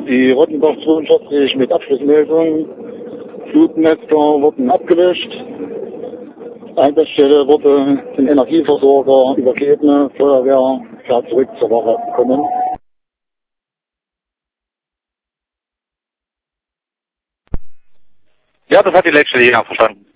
Die Rottendorf 42 mit Abschlussmeldung. Flutnetze wurden abgelöscht. Einsatzstelle wurde den Energieversorger übergeben. Feuerwehr fährt zurück zur Wache gekommen. Ja, das hat die Leitstelle hier verstanden.